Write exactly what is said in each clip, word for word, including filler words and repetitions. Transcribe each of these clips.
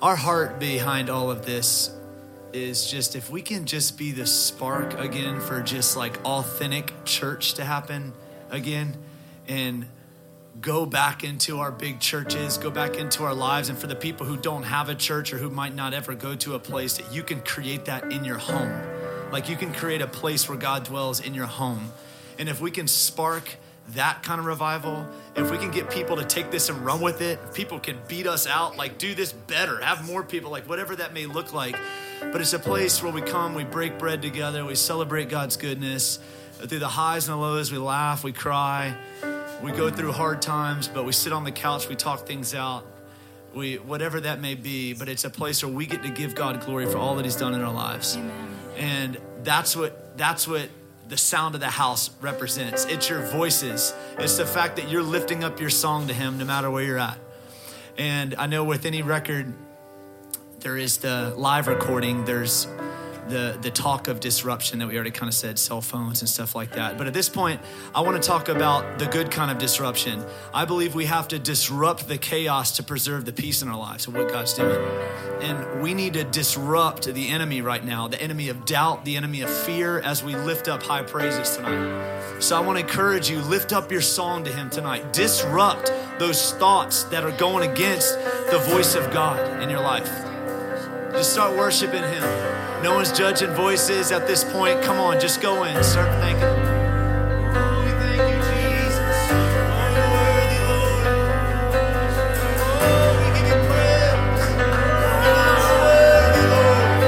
our heart behind all of this is just if we can just be the spark again for just like authentic church to happen again, and go back into our big churches, go back into our lives. And for the people who don't have a church or who might not ever go to a place, that you can create that in your home. Like you can create a place where God dwells in your home. And if we can spark that kind of revival, if we can get people to take this and run with it, if people can beat us out, like do this better, have more people, like whatever that may look like. But it's a place where we come, we break bread together, we celebrate God's goodness. Through the highs and the lows, we laugh, we cry, we go through hard times, but we sit on the couch, we talk things out, we whatever that may be. But it's a place where we get to give God glory for all that he's done in our lives. Amen. And that's what that's what the sound of the house represents. It's your voices. It's the fact that you're lifting up your song to him no matter where you're at. And I know with any record, there is the live recording, there's the the talk of disruption that we already kind of said, cell phones and stuff like that. But at this point, I want to talk about the good kind of disruption. I believe we have to disrupt the chaos to preserve the peace in our lives of what God's doing. And we need to disrupt the enemy right now, the enemy of doubt, the enemy of fear, as we lift up high praises tonight. So I want to encourage you, lift up your song to him tonight. Disrupt those thoughts that are going against the voice of God in your life. Just start worshiping him. No one's judging voices at this point. Come on, just go in. Start thanking him. Oh, we thank you, Jesus. Oh, you're worthy, Lord. Oh, we give you praise. You're worthy, Lord.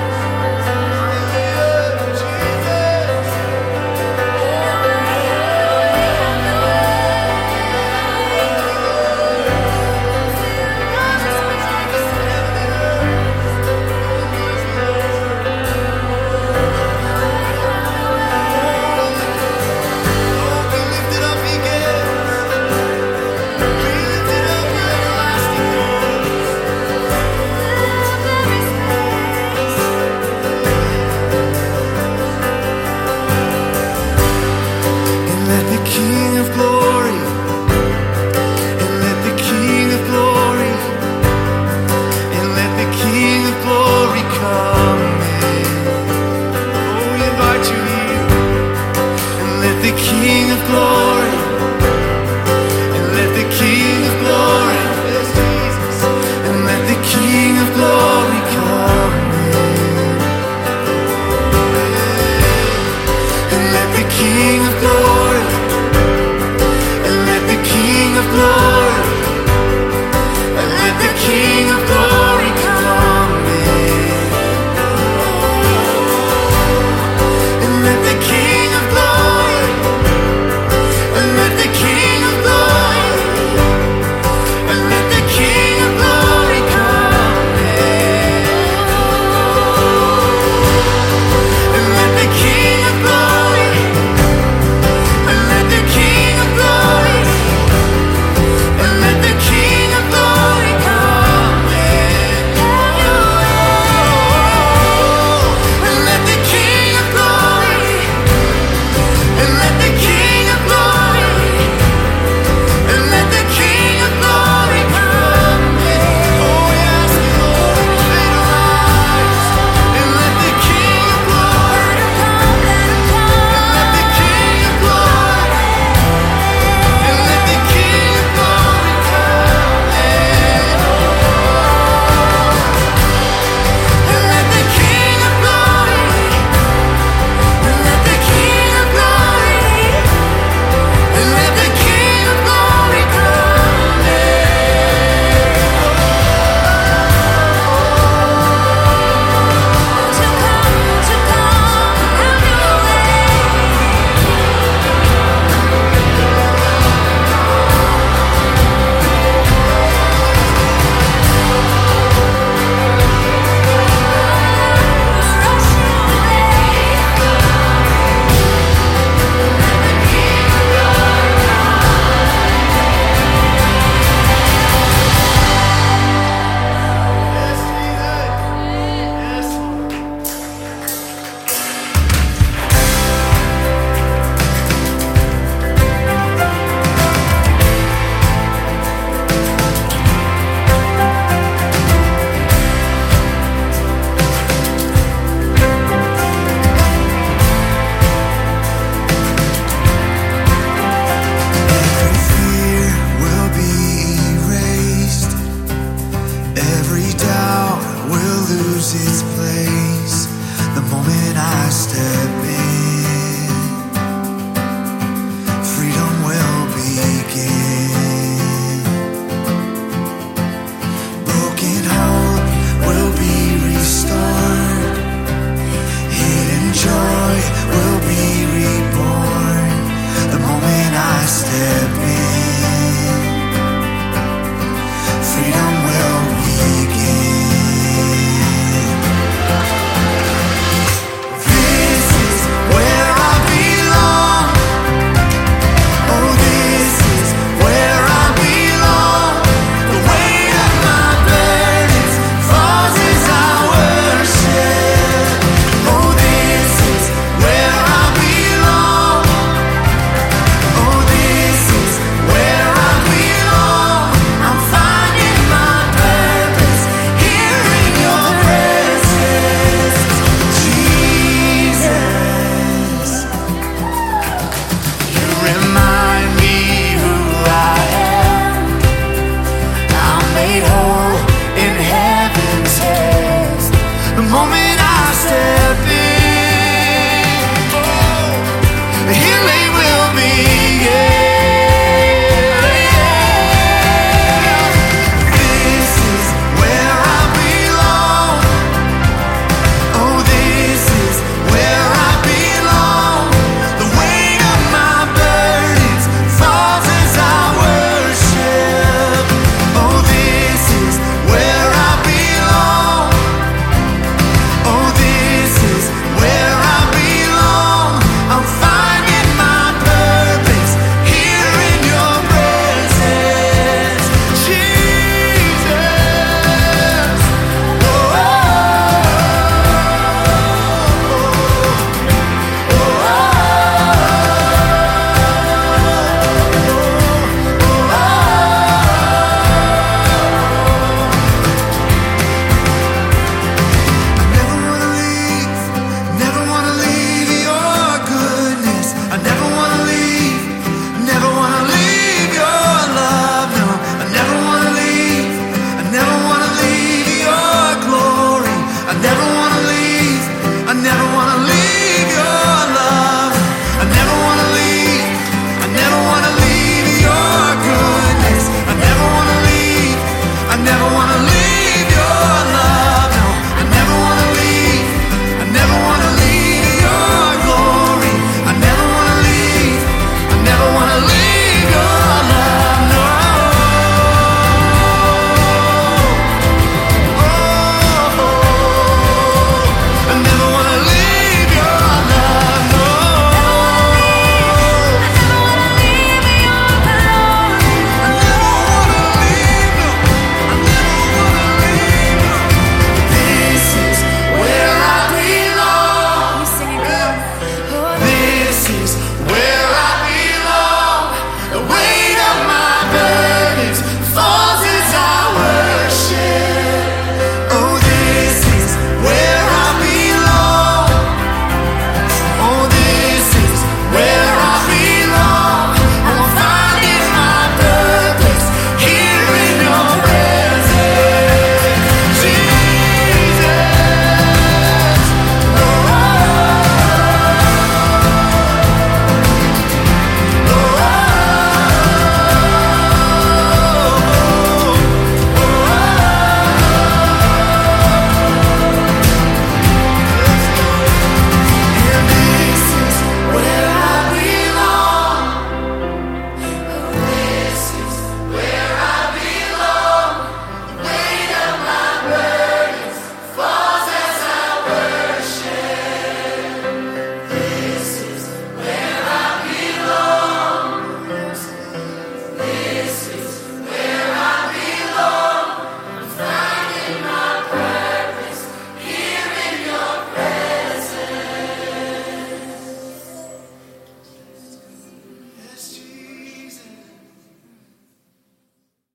Hallelujah, Jesus. Oh, doubt will lose its place the moment I step in.